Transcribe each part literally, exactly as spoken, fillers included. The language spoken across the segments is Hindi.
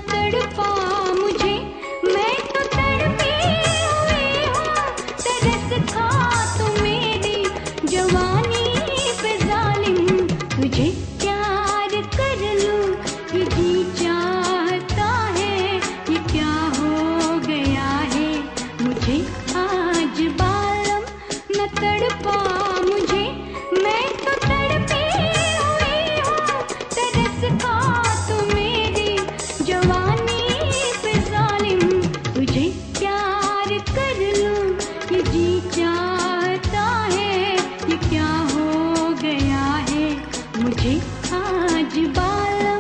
तड़पा मुझे, मैं तो तड़पी हुई हूँ। तरस खा तो मेरी जवानी पे जालिम, तुझे प्यार कर लूं ये जी चाहता है। ये क्या हो गया है मुझे आज बालम, न तड़पा मुझे, मैं तो तड़पी हुई हूँ। तरस खा तो मेरी जवानी पे जालिम, तुझे प्यार कर लूं ये जी चाहता है। ये क्या हो गया है मुझे आज बालम।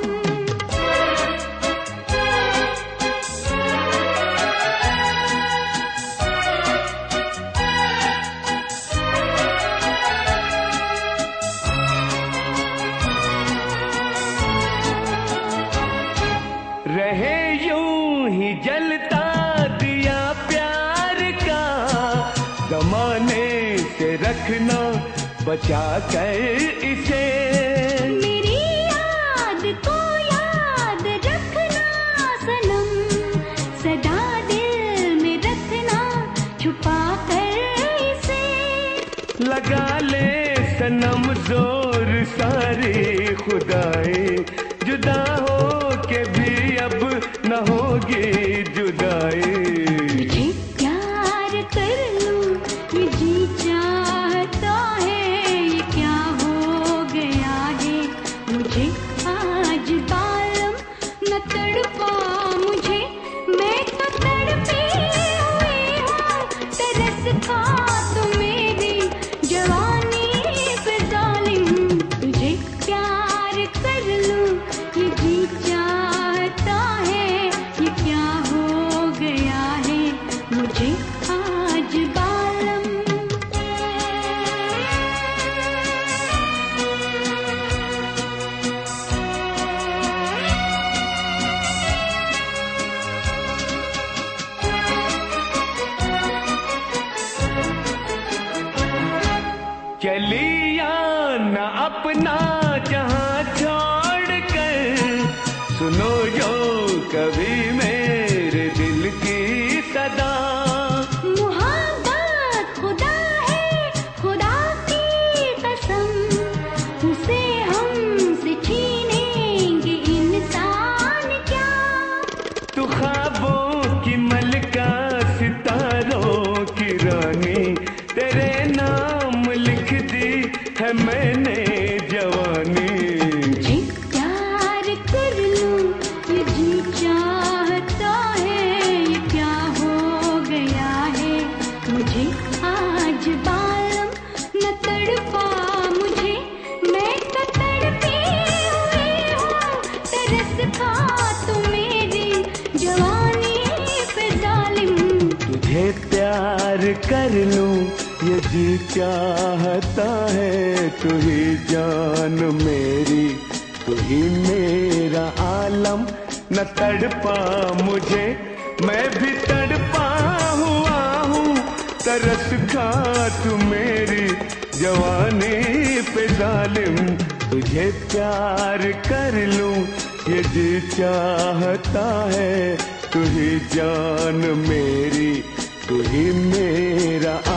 रहे यूं ही जलता दिया प्यार का, जमाने से रखना बचा कर इसे। मेरी याद को याद रखना सनम, सदा दिल में रखना छुपा कर इसे। लगा ले सनम जोर सारी खुदाई, जुदा हो के भी अब न होगी जुदाई। तुझे प्यार कर लूं ये जी चाहता है। ये क्या हो गया है मुझे आज बालम, न तड़पा मुझे, मैं तो तड़पी हुई हूँ। तरस खा तो मेरी जवानी पे जालिम, तुझे प्यार कर लूं ये जी चाहता है। ये क्या हो गया है मुझे आज बालम। चली या न अपना जहां छोड़ कर, सुनो जो कभी मेरे दिल की सदा। मुहब्बत खुदा है, खुदा की कसम, उसे हमसे छीनेंगे इंसान क्या। तू ख्वाबों की मलका सितारों की रानी, तेरे नाम लिख दी है मैंने जवानी। तुझे प्यार कर लूं ये जी चाहता है। ये क्या हो गया है मुझे आज बालम, न तड़पा मुझे, मैं तो तड़पी हुई हूँ। तरस खा तो मेरी जवानी पे जालिम, तुझे प्यार कर लूं ये जी चाहता है। तू ही जान मेरी, तू ही मेरा आलम, न तड़पा मुझे, मैं भी तड़पा हुआ हूँ। तरस खा तू मेरी जवानी पे जालिम, तुझे प्यार कर लूं ये जी चाहता है। तू ही जान मेरी, तू ही मेरा